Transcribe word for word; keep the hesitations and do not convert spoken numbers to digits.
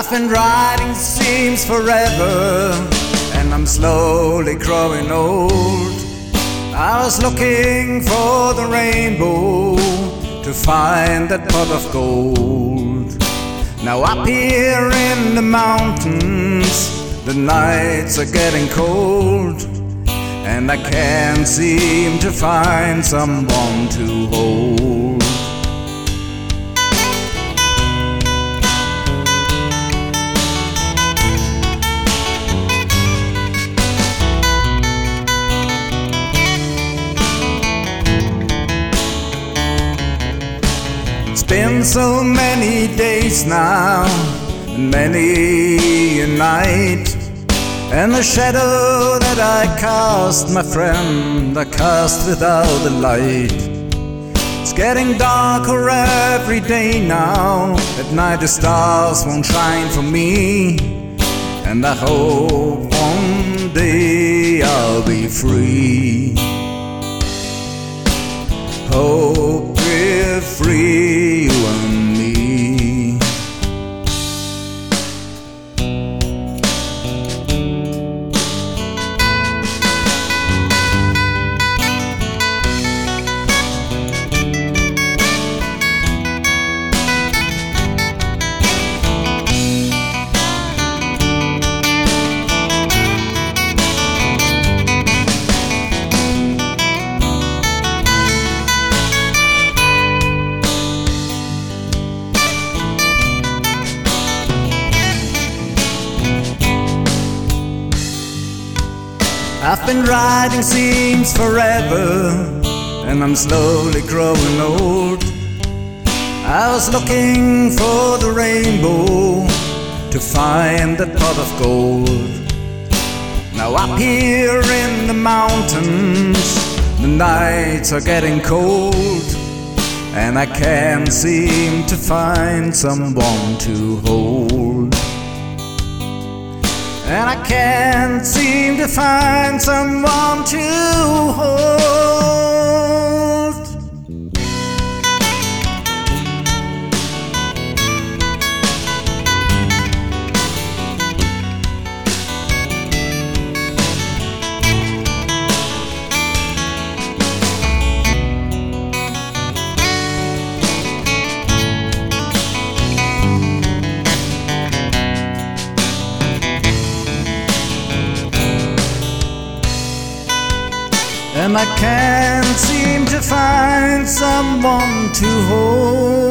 I've been riding seams forever, and I'm slowly growing old. I was looking for the rainbow to find that pot of gold. Now up here in the mountains, the nights are getting cold, and I can't seem to find someone to hold. It's been so many days now, and many a night, and the shadow that I cast, my friend, I cast without the light. It's getting darker every day now. At night the stars won't shine for me, and I hope one day I'll be free. Hope we're free, you and me. I've been riding seams forever, and I'm slowly growing old. I was looking for the rainbow to find that pot of gold. Now up here in the mountains, the nights are getting cold, and I can't seem to find someone to hold. And I can't seem to find someone to hold. And I can't seem to find someone to hold.